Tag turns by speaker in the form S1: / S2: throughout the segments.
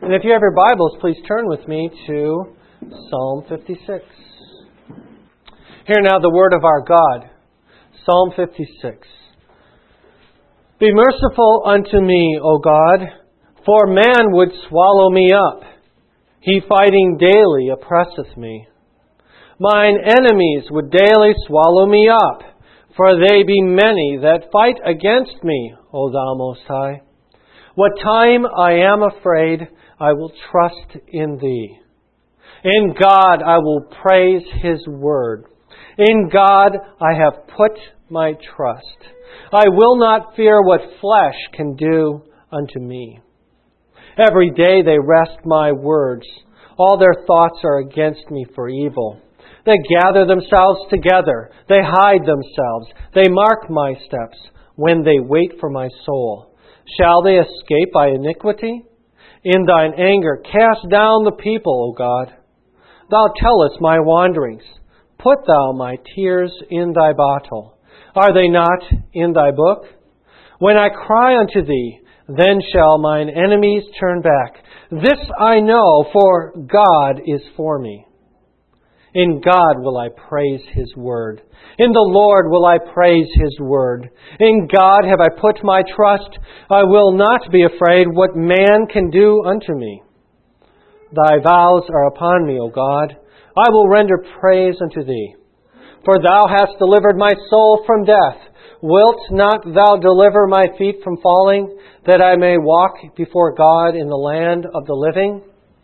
S1: And if you have your Bibles, please turn with me to Psalm 56. Hear now the word of our God. Psalm 56. Be merciful unto me, O God, for man would swallow me up. He fighting daily oppresseth me. Mine enemies would daily swallow me up, for they be many that fight against me, O Thou Most High. What time I am afraid, I will trust in Thee. In God I will praise His word. In God I have put my trust. I will not fear what flesh can do unto me. Every day they wrest my words. All their thoughts are against me for evil. They gather themselves together. They hide themselves. They mark my steps when they wait for my soul. Shall they escape by iniquity? In Thine anger cast down the people, O God. Thou tellest my wanderings. Put Thou my tears in Thy bottle. Are they not in Thy book? When I cry unto Thee, then shall mine enemies turn back. This I know, for God is for me. In God will I praise His word. In the Lord will I praise His word. In God have I put my trust. I will not be afraid what man can do unto me. Thy vows are upon me, O God. I will render praise unto Thee. For Thou hast delivered my soul from death. Wilt not Thou deliver my feet from falling, that I may walk before God in the land of the living?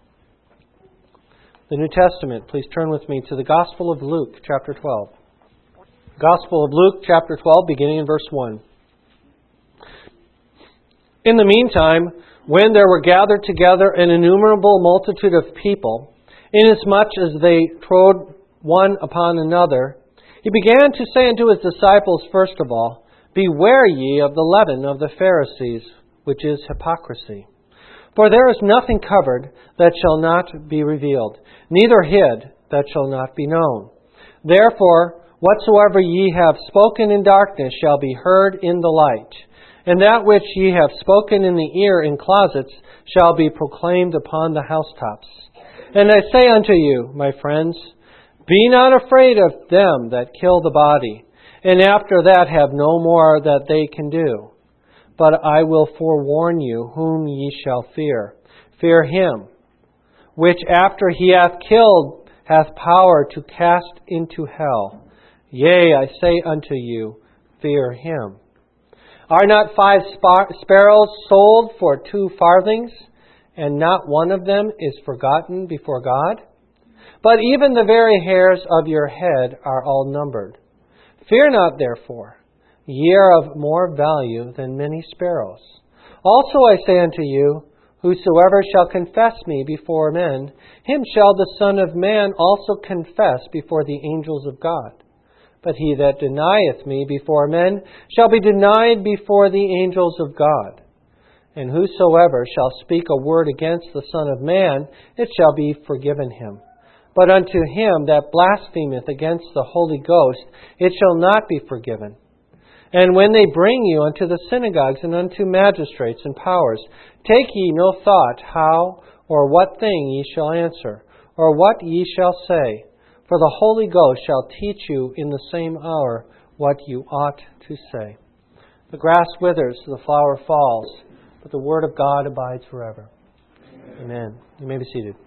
S1: The New Testament, please turn with me to the Gospel of Luke, chapter 12. Gospel of Luke, chapter 12, beginning in verse 1. In the meantime, when there were gathered together an innumerable multitude of people, inasmuch as they trode one upon another, He began to say unto His disciples, first of all, Beware ye of the leaven of the Pharisees, which is hypocrisy. For there is nothing covered that shall not be revealed, neither hid that shall not be known. Therefore, whatsoever ye have spoken in darkness shall be heard in the light, and that which ye have spoken in the ear in closets shall be proclaimed upon the housetops. And I say unto you, my friends, be not afraid of them that kill the body, and after that have no more that they can do. But I will forewarn you whom ye shall fear. Fear him, which after he hath killed hath power to cast into hell. Yea, I say unto you, fear him. Are not 5 sparrows sold for 2 farthings, and not one of them is forgotten before God? But even the very hairs of your head are all numbered. Fear not, therefore. Ye are of more value than many sparrows. Also I say unto you, whosoever shall confess me before men, him shall the Son of Man also confess before the angels of God. But he that denieth me before men shall be denied before the angels of God. And whosoever shall speak a word against the Son of Man, it shall be forgiven him. But unto him that blasphemeth against the Holy Ghost, it shall not be forgiven. And when they bring you unto the synagogues and unto magistrates and powers, take ye no thought how or what thing ye shall answer, or what ye shall say. For the Holy Ghost shall teach you in the same hour what you ought to say. The grass withers, the flower falls, but the word of God abides forever. Amen. You may be seated.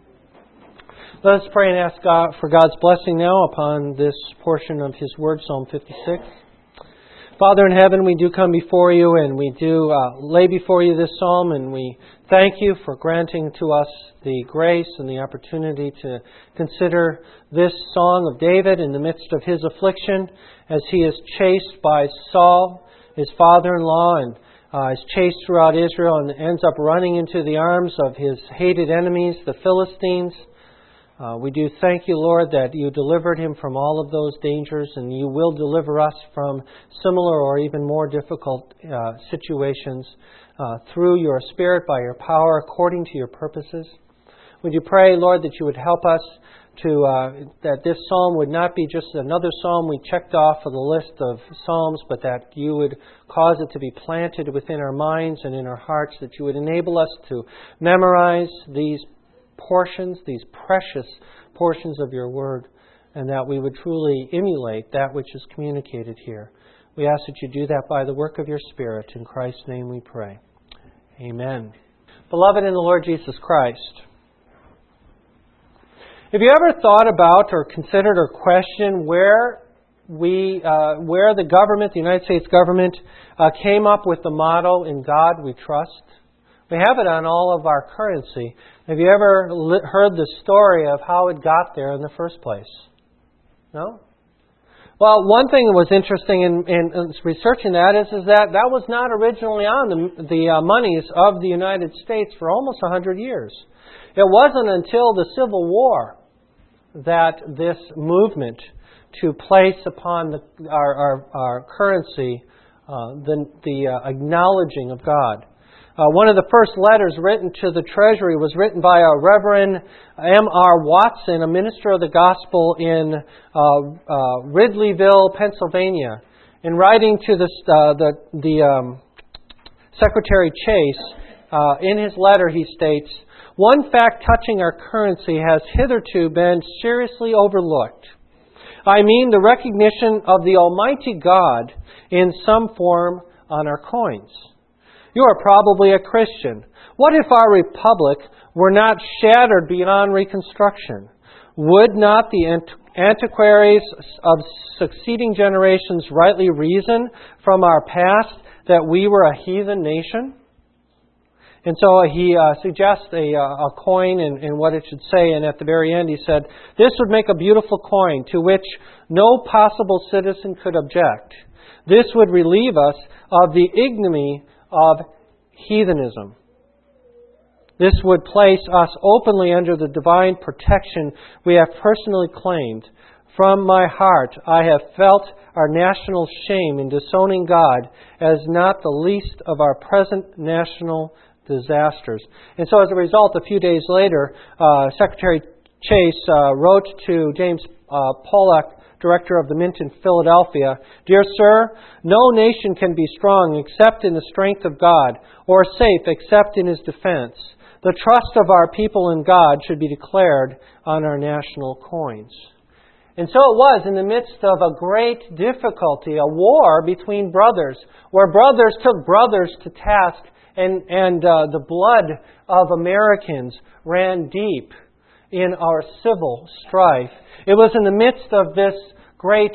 S1: Let us pray and ask God for God's blessing now upon this portion of His Word, Psalm 56. Father in heaven, we do come before You and we do lay before You this psalm, and we thank You for granting to us the grace and the opportunity to consider this song of David in the midst of his affliction as he is chased by Saul, his father-in-law, and is chased throughout Israel and ends up running into the arms of his hated enemies, the Philistines. We do thank You, Lord, that You delivered him from all of those dangers, and You will deliver us from similar or even more difficult situations through Your Spirit, by Your power, according to Your purposes. Would You pray, Lord, that You would help us that this psalm would not be just another psalm we checked off of the list of psalms, but that you would cause it to be planted within our minds and in our hearts, that you would enable us to memorize these portions, these precious portions of your word, and that we would truly emulate that which is communicated here. We ask that you do that by the work of your Spirit. In Christ's name we pray. Amen. Beloved in the Lord Jesus Christ, have you ever thought about or considered or questioned where the government, the United States government, came up with the motto, "In God we trust"? We have it on all of our currency. Have you ever heard the story of how it got there in the first place? No? Well, one thing that was interesting in researching that is that was not originally on the monies of the United States for almost 100 years. It wasn't until the Civil War that this movement to place upon our currency the acknowledging of God. One of the first letters written to the Treasury was written by a Reverend M.R. Watson, a minister of the gospel in Ridleyville, Pennsylvania. In writing to the Secretary Chase, in his letter he states, "One fact touching our currency has hitherto been seriously overlooked. I mean the recognition of the Almighty God in some form on our coins. You are probably a Christian. What if our republic were not shattered beyond reconstruction? Would not the antiquaries of succeeding generations rightly reason from our past that we were a heathen nation?" And so he suggests a coin and what it should say. And at the very end he said, "This would make a beautiful coin to which no possible citizen could object. This would relieve us of the ignominy of heathenism. This would place us openly under the divine protection we have personally claimed. From my heart, I have felt our national shame in disowning God as not the least of our present national disasters." And so as a result, a few days later, Secretary Chase wrote to James Pollock, director of the Mint in Philadelphia, "Dear Sir, no nation can be strong except in the strength of God, or safe except in His defense. The trust of our people in God should be declared on our national coins." And so it was in the midst of a great difficulty, a war between brothers, where brothers took brothers to task, and the blood of Americans ran deep in our civil strife. It was in the midst of this great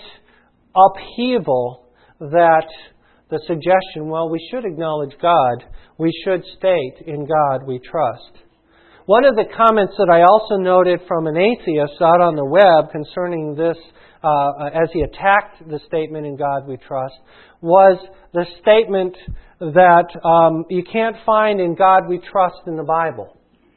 S1: upheaval that the suggestion, well, we should acknowledge God. We should state, "In God we trust." One of the comments that I also noted from an atheist out on the web concerning this, as he attacked the statement, "In God we trust," was the statement that you can't find "In God we trust" in the Bible.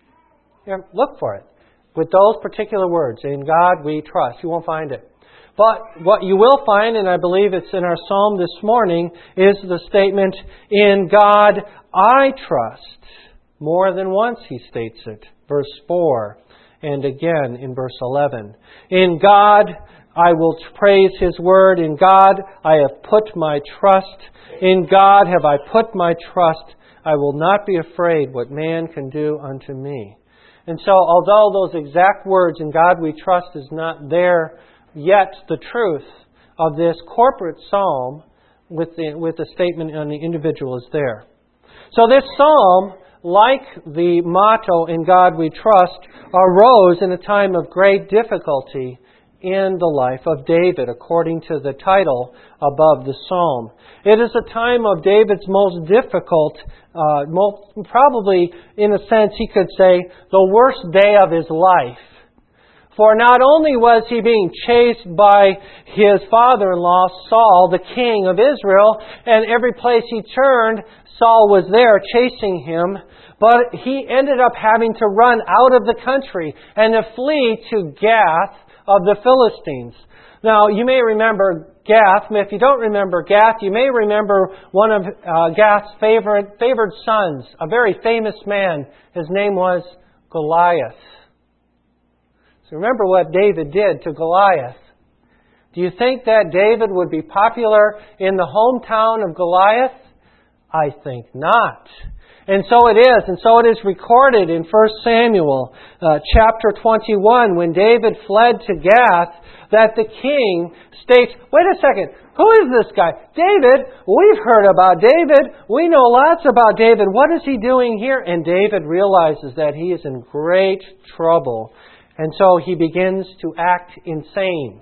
S1: Look for it. With those particular words, "In God we trust," you won't find it. But what you will find, and I believe it's in our psalm this morning, is the statement, "In God I trust." More than once he states it. Verse 4, and again in verse 11. "In God I will praise His word. In God I have put my trust. In God have I put my trust. I will not be afraid what man can do unto me." And so, although those exact words, "In God we trust," is not there, yet the truth of this corporate psalm with the statement on the individual is there. So this psalm, like the motto, "In God we trust," arose in a time of great difficulty in the life of David, according to the title above the psalm. It is a time of David's most difficult, probably in a sense he could say, the worst day of his life. For not only was he being chased by his father-in-law, Saul, the king of Israel, and every place he turned, Saul was there chasing him, but he ended up having to run out of the country and to flee to Gath of the Philistines. Now, you may remember Gath. If you don't remember Gath, you may remember one of Gath's favored sons, a very famous man. His name was Goliath. So remember what David did to Goliath. Do you think that David would be popular in the hometown of Goliath? I think not. And so it is. And so it is recorded in 1 Samuel chapter 21 when David fled to Gath that the king states, wait a second, who is this guy? David, we've heard about David. We know lots about David. What is he doing here? And David realizes that he is in great trouble. And so he begins to act insane.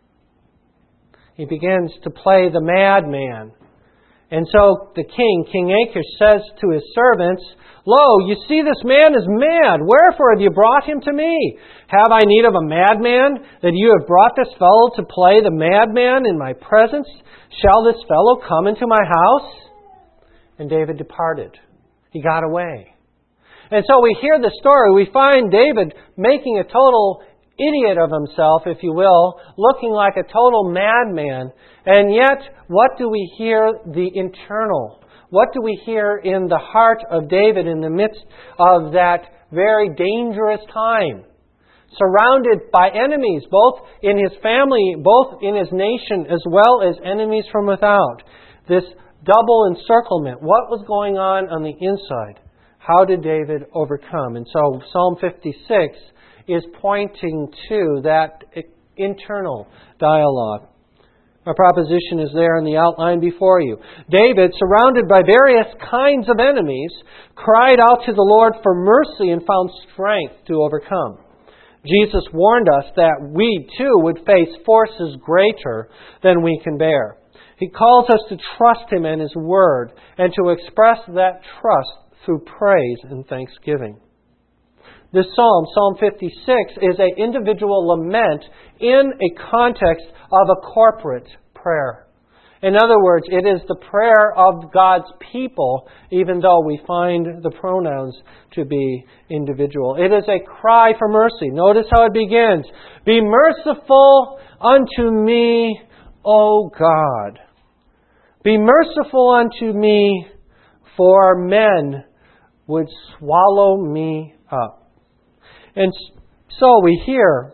S1: He begins to play the madman. And so the king, King Achish, says to his servants, Lo, you see this man is mad. Wherefore have you brought him to me? Have I need of a madman, that you have brought this fellow to play the madman in my presence? Shall this fellow come into my house? And David departed. He got away. And so we hear the story. We find David making a total idiot of himself, if you will, looking like a total madman. And yet, what do we hear the internal? What do we hear in the heart of David in the midst of that very dangerous time? Surrounded by enemies, both in his family, both in his nation, as well as enemies from without. This double encirclement. What was going on the inside? How did David overcome? And so Psalm 56 is pointing to that internal dialogue. Our proposition is there in the outline before you. David, surrounded by various kinds of enemies, cried out to the Lord for mercy and found strength to overcome. Jesus warned us that we too would face forces greater than we can bear. He calls us to trust Him and His Word and to express that trust through praise and thanksgiving. This psalm, Psalm 56, is an individual lament in a context of a corporate prayer. In other words, it is the prayer of God's people, even though we find the pronouns to be individual. It is a cry for mercy. Notice how it begins. Be merciful unto me, O God. Be merciful unto me, for men would swallow me up. And so we hear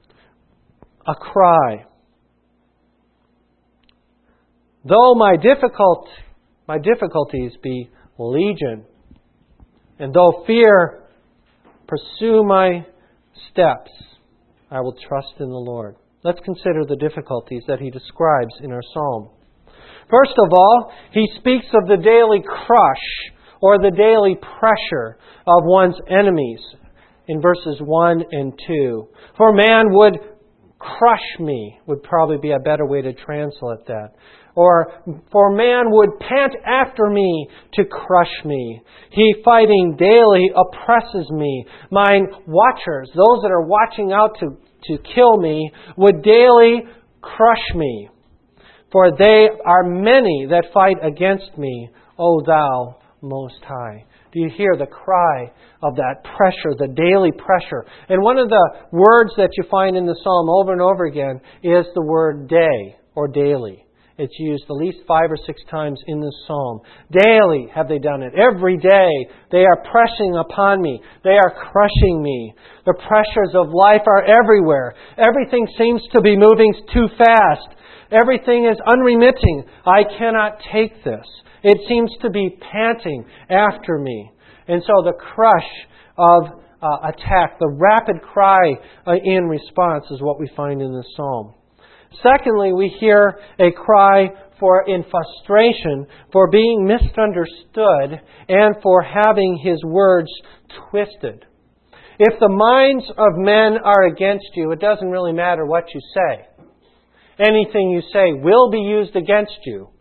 S1: a cry. Though my difficulties be legion, and though fear pursue my steps, I will trust in the Lord. Let's consider the difficulties that he describes in our psalm. First of all, he speaks of the daily crush or the daily pressure of one's enemies in verses 1 and 2. For man would crush me, would probably be a better way to translate that. Or, for man would pant after me to crush me. He fighting daily oppresses me. Mine watchers, those that are watching out to kill me, would daily crush me. For they are many that fight against me, O Thou Most High. Do you hear the cry of that pressure, the daily pressure? And one of the words that you find in the psalm over and over again is the word day or daily. It's used at least 5 or 6 times in this psalm. Daily have they done it. Every day they are pressing upon me. They are crushing me. The pressures of life are everywhere. Everything seems to be moving too fast. Everything is unremitting. I cannot take this. It seems to be panting after me. And so the crush of attack, the rapid cry in response is what we find in this psalm. Secondly, we hear a cry in frustration for being misunderstood and for having His words twisted. If the minds of men are against you, it doesn't really matter what you say. Anything you say will be used against you.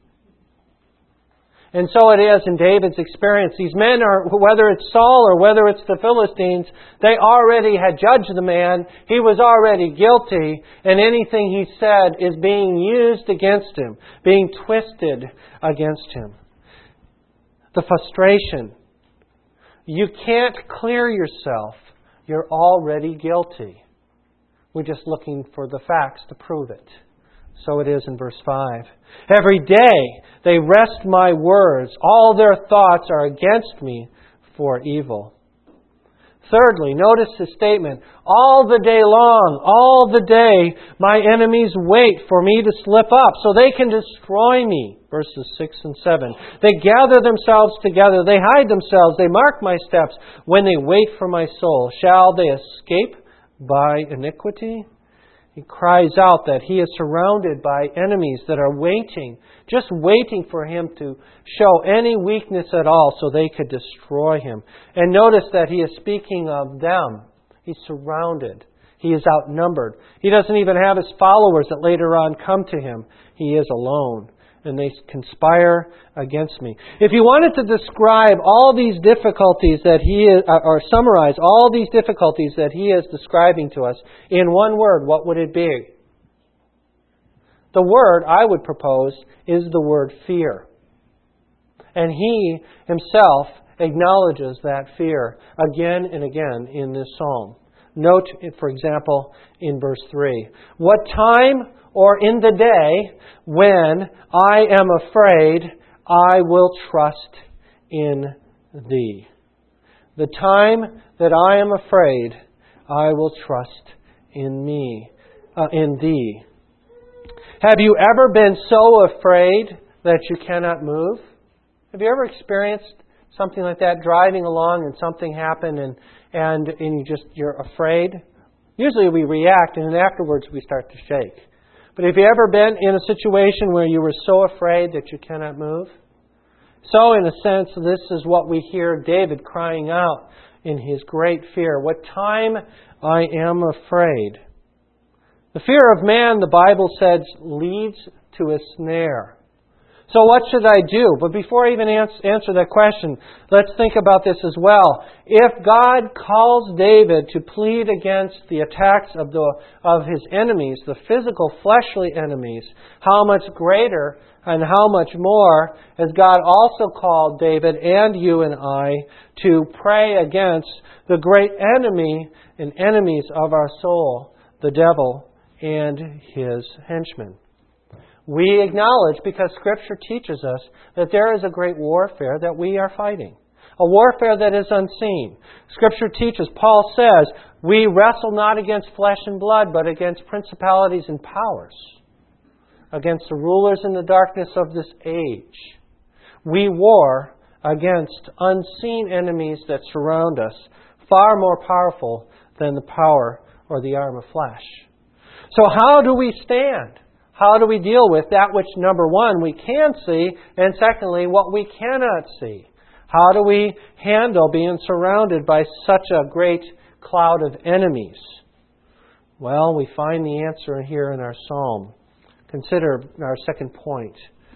S1: And so it is in David's experience. These men are, whether it's Saul or whether it's the Philistines, they already had judged the man. He was already guilty. And anything he said is being used against him, being twisted against him. The frustration. You can't clear yourself. You're already guilty. We're just looking for the facts to prove it. So it is in verse 5. Every day they wrest my words. All their thoughts are against me for evil. Thirdly, notice his statement, all the day long, all the day, my enemies wait for me to slip up so they can destroy me. Verses 6 and 7. They gather themselves together, they hide themselves, they mark my steps when they wait for my soul. Shall they escape by iniquity? He cries out that he is surrounded by enemies that are waiting, just waiting for him to show any weakness at all so they could destroy him. And notice that he is speaking of them. He's surrounded. He is outnumbered. He doesn't even have his followers that later on come to him. He is alone. And they conspire against me. If you wanted to describe all these difficulties that he is, or summarize all these difficulties that he is describing to us in one word, what would it be? The word I would propose is the word fear. And he himself acknowledges that fear again and again in this psalm. Note, for example, in verse 3, what time or in the day when I am afraid, I will trust in Thee. The time that I am afraid, I will trust in Thee. Have you ever been so afraid that you cannot move? Have you ever experienced something like that, driving along and something happened and you're afraid? Usually we react and then afterwards we start to shake. But have you ever been in a situation where you were so afraid that you cannot move? So, in a sense, this is what we hear David crying out in his great fear. What time I am afraid. The fear of man, the Bible says, leads to a snare. So what should I do? But before I even answer that question, let's think about this as well. If God calls David to plead against the attacks of his enemies, the physical fleshly enemies, how much greater and how much more has God also called David and you and I to pray against the great enemy and enemies of our soul, the devil and his henchmen. We acknowledge, because Scripture teaches us, that there is a great warfare that we are fighting. A warfare that is unseen. Scripture teaches, Paul says, we wrestle not against flesh and blood, but against principalities and powers. Against the rulers in the darkness of this age. We war against unseen enemies that surround us, far more powerful than the power or the arm of flesh. So how do we stand? How do we deal with that which, number one, we can see, and secondly, what we cannot see? How do we handle being surrounded by such a great cloud of enemies? Well, we find the answer here in our psalm. Consider our second point.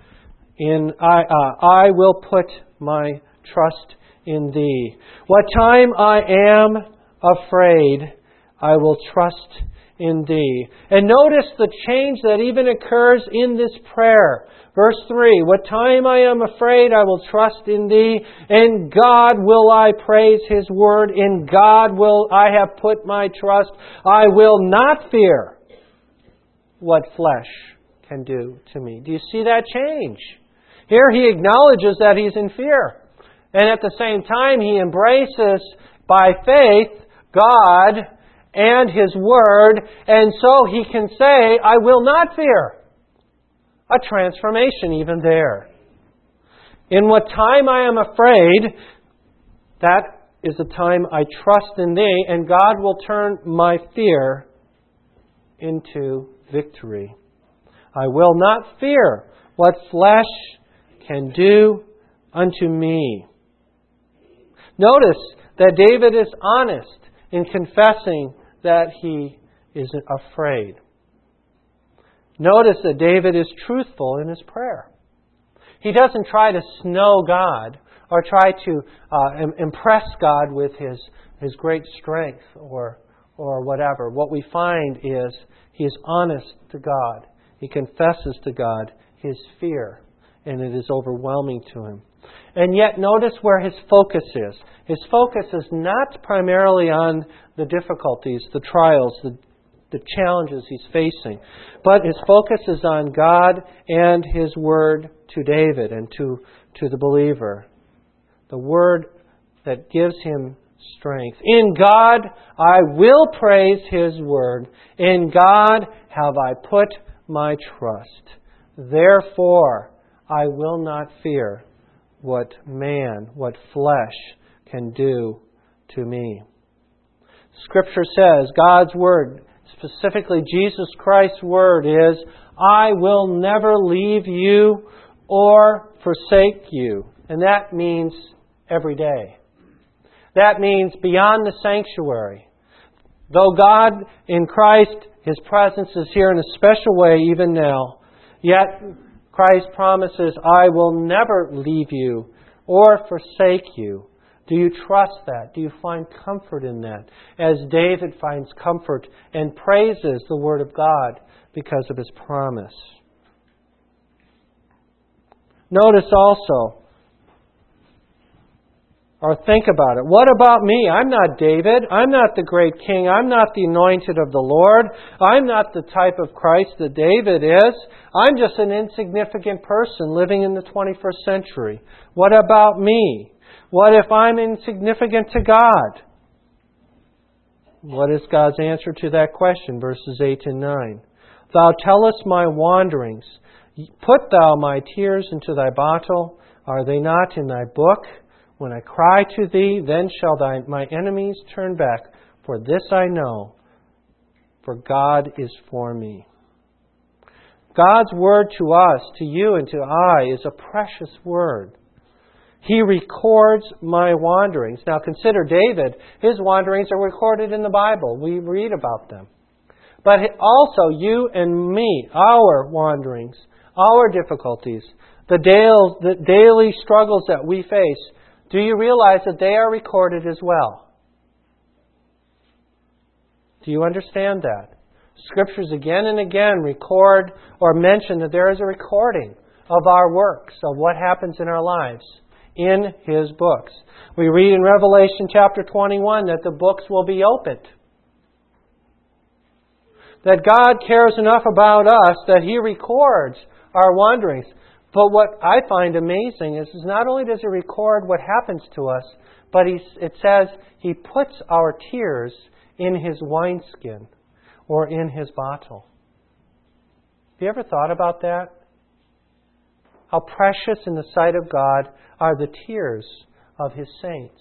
S1: I will put my trust in Thee. What time I am afraid, I will trust in Thee. And notice the change that even occurs in this prayer. Verse 3, what time I am afraid, I will trust in Thee. In God will I praise His word. In God will I have put my trust. I will not fear what flesh can do to me. Do you see that change? Here he acknowledges that he's in fear. And at the same time, he embraces by faith God and His Word, and so he can say, I will not fear. A transformation even there. In what time I am afraid, that is the time I trust in Thee, and God will turn my fear into victory. I will not fear what flesh can do unto me. Notice that David is honest in confessing that he is afraid. Notice that David is truthful in his prayer. He doesn't try to snow God or try to impress God with his great strength or whatever. What we find is he is honest to God. He confesses to God his fear, and it is overwhelming to him. And yet notice where his focus is. His focus is not primarily on the difficulties, the trials, the challenges he's facing. But his focus is on God and His Word to David and to the believer. The Word that gives him strength. In God I will praise His word. In God have I put my trust. Therefore I will not fear what man, what flesh can do to me. Scripture says, God's word, specifically Jesus Christ's word, is, I will never leave you or forsake you. And that means every day. That means beyond the sanctuary. Though God in Christ, His presence is here in a special way even now, yet Christ promises, I will never leave you or forsake you. Do you trust that? Do you find comfort in that? As David finds comfort and praises the Word of God because of His promise. Notice also, or think about it. What about me? I'm not David. I'm not the great king. I'm not the anointed of the Lord. I'm not the type of Christ that David is. I'm just an insignificant person living in the 21st century. What about me? What if I'm insignificant to God? What is God's answer to that question? Verses 8 and 9. Thou tellest my wanderings. Put thou my tears into thy bottle. Are they not in thy book? When I cry to thee, then shall my enemies turn back. For this I know, for God is for me. God's word to us, to you and to I, is a precious word. He records my wanderings. Now consider David. His wanderings are recorded in the Bible. We read about them. But also you and me, our wanderings, our difficulties, the daily struggles that we face, do you realize that they are recorded as well? Do you understand that? Scriptures again and again record or mention that there is a recording of our works, of what happens in our lives, in His books. We read in Revelation chapter 21 that the books will be opened. That God cares enough about us that He records our wanderings. But what I find amazing is not only does He record what happens to us, but it says He puts our tears in His wineskin or in His bottle. Have you ever thought about that? How precious in the sight of God are the tears of His saints.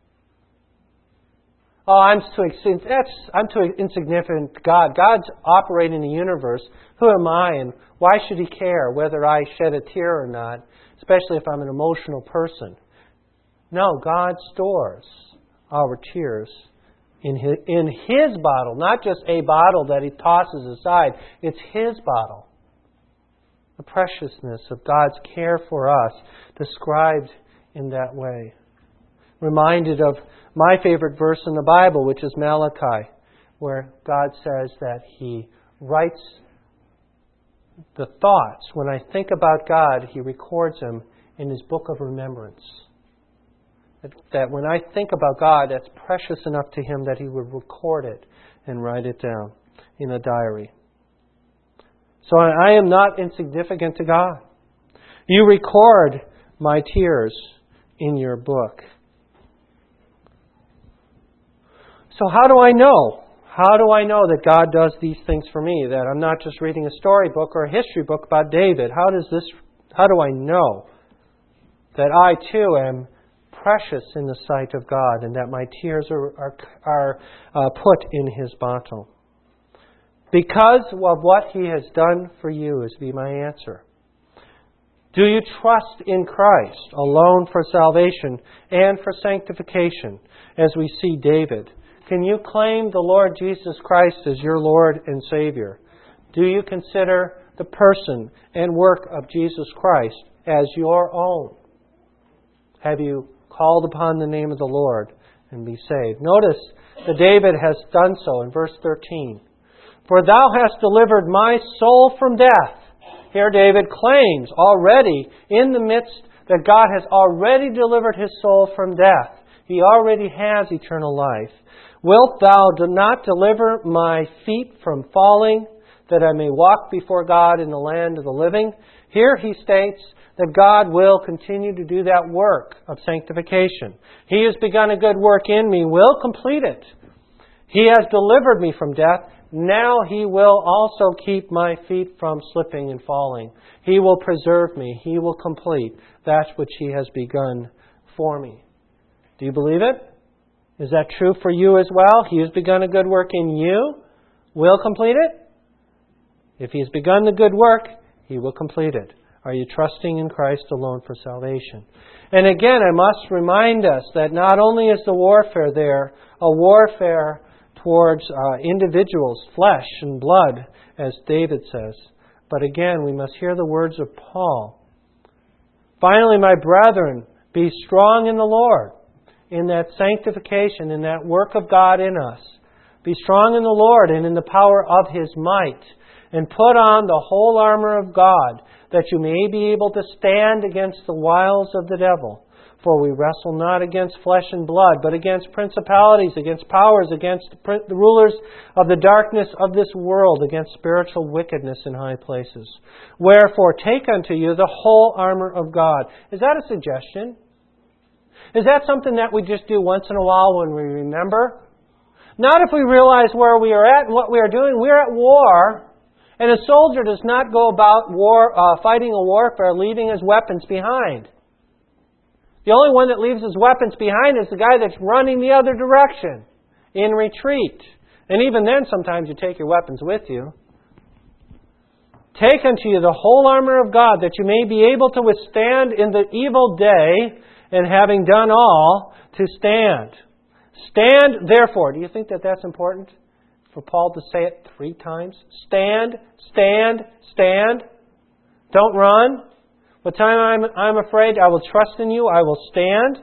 S1: Oh, I'm too insignificant to God. God's operating in the universe. Who am I, and why should He care whether I shed a tear or not, especially if I'm an emotional person? No, God stores our tears in His bottle, not just a bottle that He tosses aside. It's His bottle. The preciousness of God's care for us described in that way. Reminded of my favorite verse in the Bible, which is Malachi, where God says that He writes the thoughts. When I think about God, He records them in His book of remembrance. That when I think about God, that's precious enough to Him that He would record it and write it down in a diary. So I am not insignificant to God. You record my tears in your book. So how do I know? How do I know that God does these things for me? That I'm not just reading a storybook or a history book about David. How do I know that I too am precious in the sight of God and that my tears are put in His bottle? Because of what He has done for you is my answer. Do you trust in Christ alone for salvation and for sanctification, as we see David? Can you claim the Lord Jesus Christ as your Lord and Savior? Do you consider the person and work of Jesus Christ as your own? Have you called upon the name of the Lord and be saved? Notice that David has done so in verse 13. For thou hast delivered my soul from death. Here David claims already in the midst that God has already delivered his soul from death. He already has eternal life. Wilt thou not deliver my feet from falling, that I may walk before God in the land of the living? Here he states that God will continue to do that work of sanctification. He has begun a good work in me, will complete it. He has delivered me from death. Now He will also keep my feet from slipping and falling. He will preserve me. He will complete that which He has begun for me. Do you believe it? Is that true for you as well? He has begun a good work in you, will complete it. If He has begun the good work, He will complete it. Are you trusting in Christ alone for salvation? And again, I must remind us that not only is the warfare there a warfare towards individuals, flesh and blood, as David says, but again, we must hear the words of Paul. Finally, my brethren, be strong in the Lord, in that sanctification, in that work of God in us. Be strong in the Lord and in the power of His might, and put on the whole armor of God, that you may be able to stand against the wiles of the devil. For we wrestle not against flesh and blood, but against principalities, against powers, against the rulers of the darkness of this world, against spiritual wickedness in high places. Wherefore, take unto you the whole armor of God. Is that a suggestion? Is that something that we just do once in a while when we remember? Not if we realize where we are at and what we are doing. We're at war, and a soldier does not go about fighting a warfare leaving his weapons behind. The only one that leaves his weapons behind is the guy that's running the other direction, in retreat. And even then, sometimes you take your weapons with you. Take unto you the whole armor of God, that you may be able to withstand in the evil day, and having done all, to stand. Stand, therefore. Do you think that that's important for Paul to say it 3 times? Stand, stand, stand. Don't run. What time I'm afraid, I will trust in you, I will stand.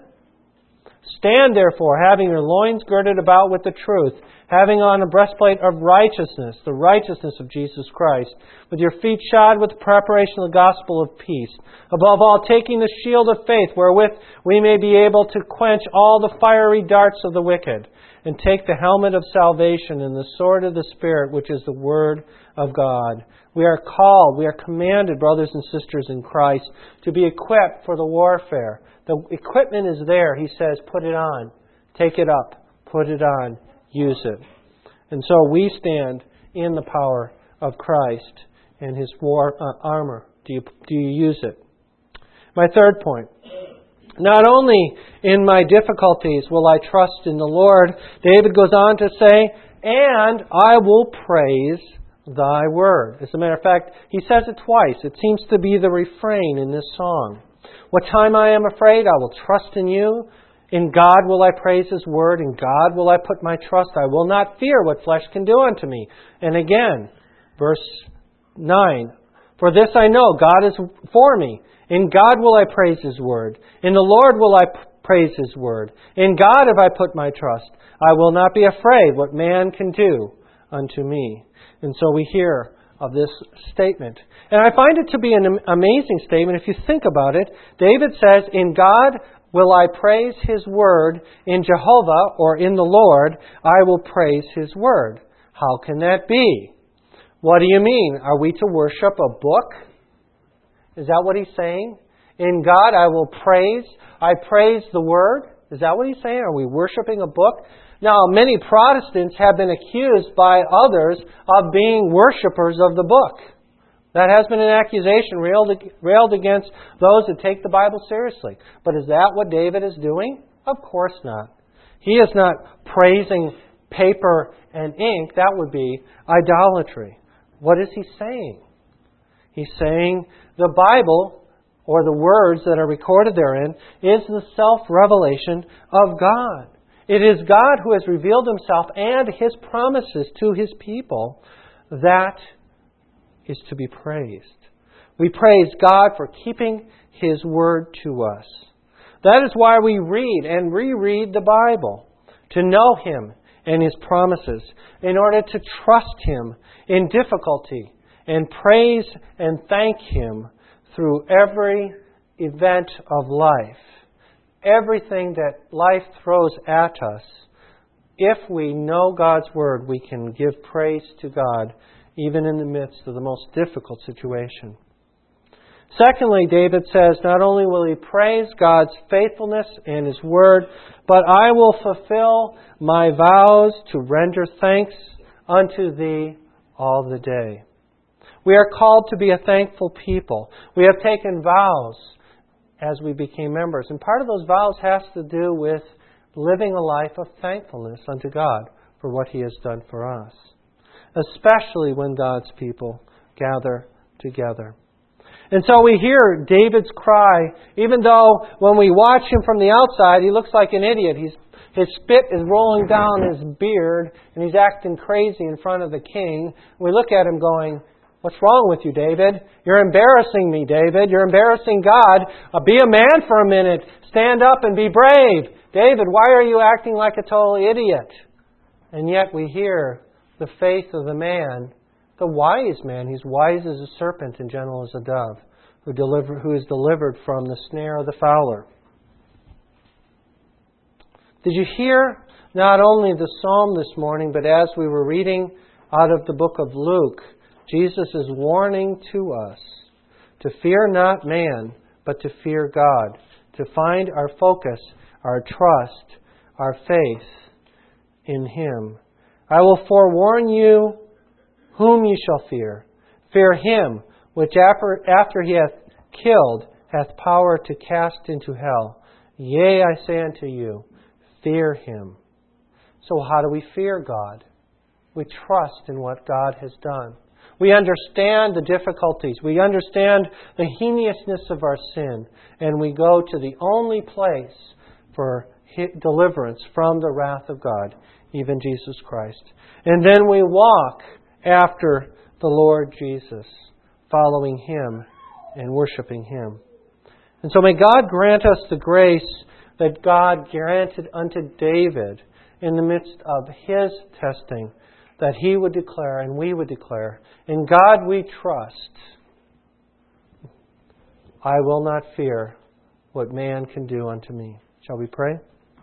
S1: Stand, therefore, having your loins girded about with the truth, having on a breastplate of righteousness, the righteousness of Jesus Christ, with your feet shod with the preparation of the gospel of peace. Above all, taking the shield of faith, wherewith we may be able to quench all the fiery darts of the wicked, and take the helmet of salvation and the sword of the Spirit, which is the Word of God. We are called, we are commanded, brothers and sisters in Christ, to be equipped for the warfare. The equipment is there. He says, put it on, take it up, put it on, use it. And so we stand in the power of Christ and His war armor. Do you use it? My third point. Not only in my difficulties will I trust in the Lord, David goes on to say, and I will praise Thy word. As a matter of fact, he says it twice. It seems to be the refrain in this song. What time I am afraid, I will trust in you. In God will I praise His word. In God will I put my trust. I will not fear what flesh can do unto me. And again, verse 9. For this I know, God is for me. In God will I praise His word. In the Lord will I praise His word. In God have I put my trust. I will not be afraid what man can do unto me. And so we hear of this statement. And I find it to be an amazing statement if you think about it. David says, in God will I praise His word. In Jehovah, or in the Lord, I will praise His word. How can that be? What do you mean? Are we to worship a book? Is that what he's saying? In God I will praise. I praise the word. Is that what he's saying? Are we worshiping a book? Now, many Protestants have been accused by others of being worshippers of the book. That has been an accusation railed against those that take the Bible seriously. But is that what David is doing? Of course not. He is not praising paper and ink. That would be idolatry. What is he saying? He's saying the Bible, or the words that are recorded therein, is the self-revelation of God. It is God who has revealed Himself and His promises to His people that is to be praised. We praise God for keeping His word to us. That is why we read and reread the Bible, to know Him and His promises, in order to trust Him in difficulty and praise and thank Him through every event of life. Everything that life throws at us, if we know God's Word, we can give praise to God even in the midst of the most difficult situation. Secondly, David says, not only will he praise God's faithfulness and His Word, but I will fulfill my vows to render thanks unto Thee all the day. We are called to be a thankful people. We have taken vows as we became members. And part of those vows has to do with living a life of thankfulness unto God for what He has done for us, especially when God's people gather together. And so we hear David's cry, even though when we watch him from the outside, he looks like an idiot. His spit is rolling down his beard, and he's acting crazy in front of the king. We look at him going, "What's wrong with you, David? You're embarrassing me, David. You're embarrassing God. Be a man for a minute. Stand up and be brave. David, why are you acting like a total idiot?" And yet we hear the faith of the man, the wise man. He's wise as a serpent and gentle as a dove, who is delivered from the snare of the fowler. Did you hear not only the psalm this morning, but as we were reading out of the book of Luke, Jesus is warning to us to fear not man, but to fear God, to find our focus, our trust, our faith in Him. I will forewarn you whom ye shall fear. Fear Him, which after He hath killed, hath power to cast into hell. Yea, I say unto you, fear Him. So how do we fear God? We trust in what God has done. We understand the difficulties. We understand the heinousness of our sin. And we go to the only place for deliverance from the wrath of God, even Jesus Christ. And then we walk after the Lord Jesus, following Him and worshiping Him. And so may God grant us the grace that God granted unto David in the midst of his testing, that he would declare and we would declare, "In God we trust. I will not fear what man can do unto me." Shall we pray?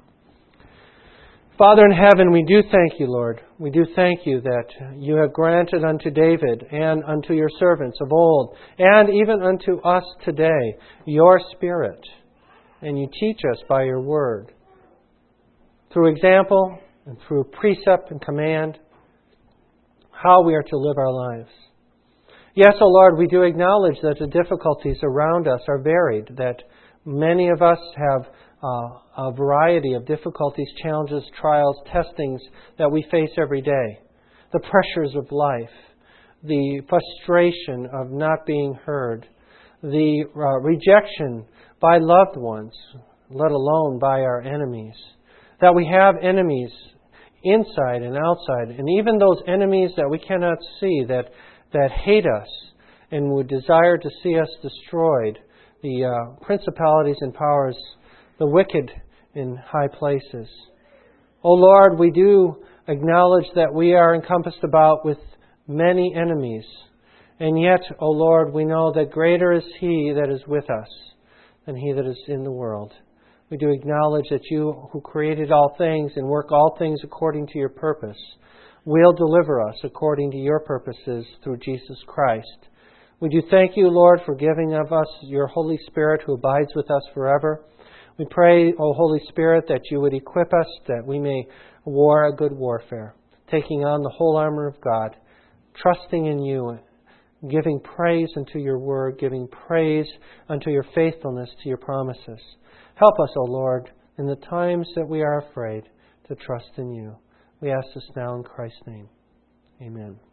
S1: Father in heaven, we do thank You, Lord. We do thank You that You have granted unto David and unto Your servants of old, and even unto us today, Your Spirit. And You teach us by Your Word, through example and through precept and command, how we are to live our lives. Yes, O Lord, we do acknowledge that the difficulties around us are varied, that many of us have a variety of difficulties, challenges, trials, testings that we face every day. The pressures of life, the frustration of not being heard, the rejection by loved ones, let alone by our enemies. That we have enemies inside and outside, and even those enemies that we cannot see, that hate us and would desire to see us destroyed, the principalities and powers, the wicked in high places. O Lord, we do acknowledge that we are encompassed about with many enemies. And yet, O Lord, we know that greater is He that is with us than he that is in the world. We do acknowledge that You, who created all things and work all things according to Your purpose, will deliver us according to Your purposes through Jesus Christ. We do thank You, Lord, for giving of us Your Holy Spirit who abides with us forever. We pray, O Holy Spirit, that You would equip us, that we may war a good warfare, taking on the whole armor of God, trusting in You, giving praise unto Your Word, giving praise unto Your faithfulness to Your promises. Help us, O Lord, in the times that we are afraid, to trust in You. We ask this now in Christ's name. Amen.